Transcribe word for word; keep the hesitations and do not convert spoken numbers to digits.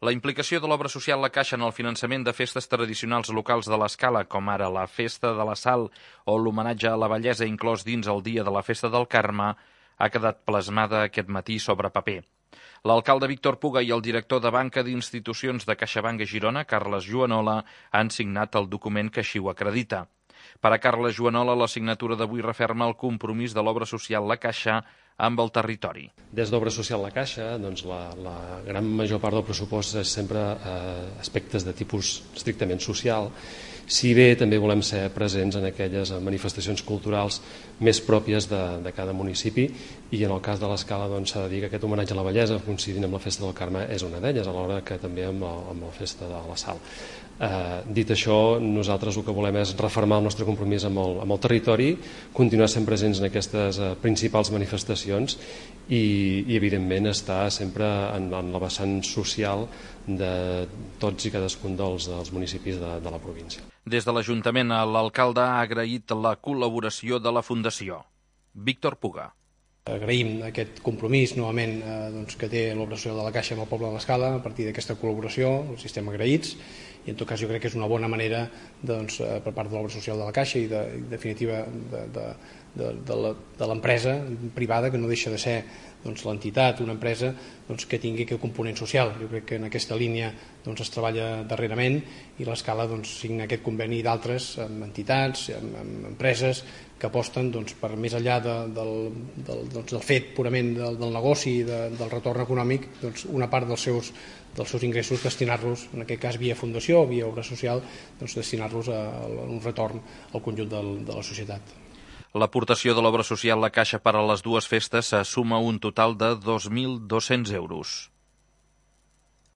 La implicació de l'obra social La Caixa en el finançament de festes tradicionals locals de l'Escala, com ara la Festa de la Sal o l'homenatge a la bellesa inclòs dins el dia de la Festa del Carme, ha quedat plasmada aquest matí sobre paper. L'alcalde Víctor Puga i el director de Banca d'Institucions de CaixaBank a Girona, Carles Juanola, han signat el document que així ho acredita. Per a Carles Juanola, la signatura d'avui referma el compromís de l'obra social La Caixa amb el territori. Des d'Obra Social La Caixa, doncs la, la gran major part del pressupost és sempre eh, aspectes de tipus estrictament social, si bé també volem ser presents en aquelles manifestacions culturals més pròpies de, de cada municipi, i en el cas de l'Escala doncs, s'ha de dir que aquest homenatge a la bellesa, coincidint amb la Festa del Carme, és una d'elles, alhora que també amb la, amb la Festa de la Sal. Eh, dit això, nosaltres el que volem és refermar el nostre compromís amb el, amb el territori, continuar sent presents en aquestes eh, principals manifestacions i, i evidentment estar sempre en, en la vessant social de tots i cadascun dels, dels municipis de, de la província. Des de l'Ajuntament, l'alcalde ha agraït la col·laboració de la Fundació. Víctor Puga. Agraïm aquest compromís novament eh, doncs, que té l'Obra Social de la Caixa amb el poble de l'Escala a partir d'aquesta col·laboració, els estem agraïts, i en tot cas jo crec que és una bona manera doncs, eh, per part de l'Obra Social de la Caixa i de, en definitiva de, de, de, de l'empresa privada, que no deixa de ser doncs, l'entitat, una empresa doncs, que tingui aquest component social. Jo crec que en aquesta línia doncs, es treballa darrerament i l'Escala doncs, signa aquest conveni d'altres amb entitats, amb, amb empreses que aposten doncs, per més enllà de, del, del, doncs, del fet purament del, del negoci i de, del retorn econòmic, doncs, una part dels seus, dels seus ingressos destinar-los, en aquest cas via fundació o via obra social, doncs, destinar-los a, a un retorn al conjunt del, de la societat. L'aportació de l'obra social La Caixa per a les dues festes suma un total de dos mil dos-cents euros.